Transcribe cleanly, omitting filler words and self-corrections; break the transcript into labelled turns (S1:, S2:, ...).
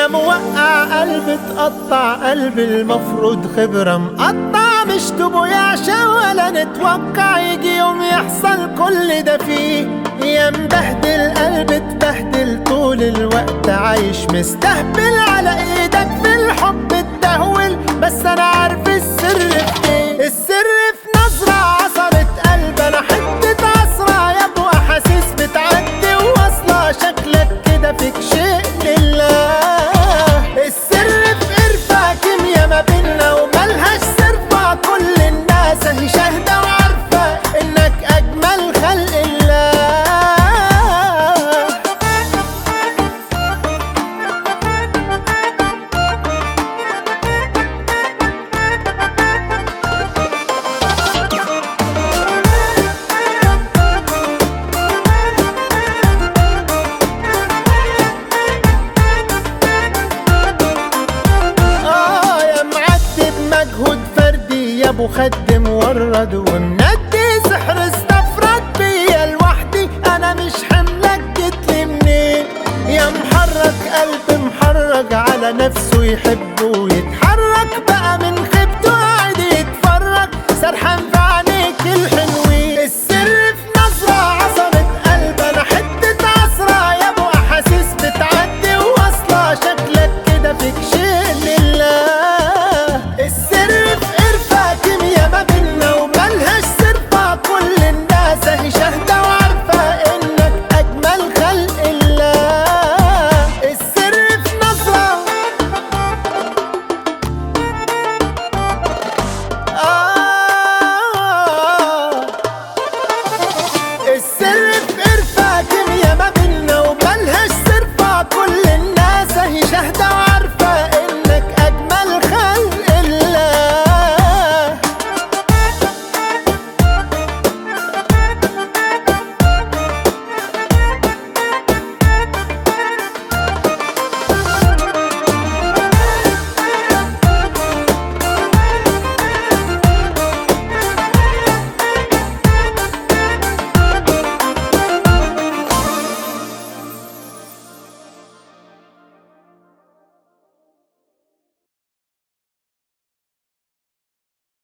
S1: يا موقع قلبي تقطع قلبي، المفروض خبرة مقطع مش تبويعشة ولا نتوقع يجي يوم يحصل كل ده فيه. يا مبهدل قلبي تبهدل طول الوقت عايش مستهبل على ايدك في الحب التهول، بس انا عارف السر في ايه. السر في نظرة عصرت قلب، انا حتة عصرة يا ابو احاسيس بتعدي وواصلة، شكلك كده فيك شيء لله. السر في قرفة كيميا ما بينا وملهاش صرفة، كل الناس اهي شاهدة وعارفة انك اجمل خلق الله. مجهود فردي يا ابو خد مورد ومندي، سحر استفرد بيا لوحدي، انا مش حملك جيتلي منين. يا محرك قلب محرج على نفسه يحب ويتحب،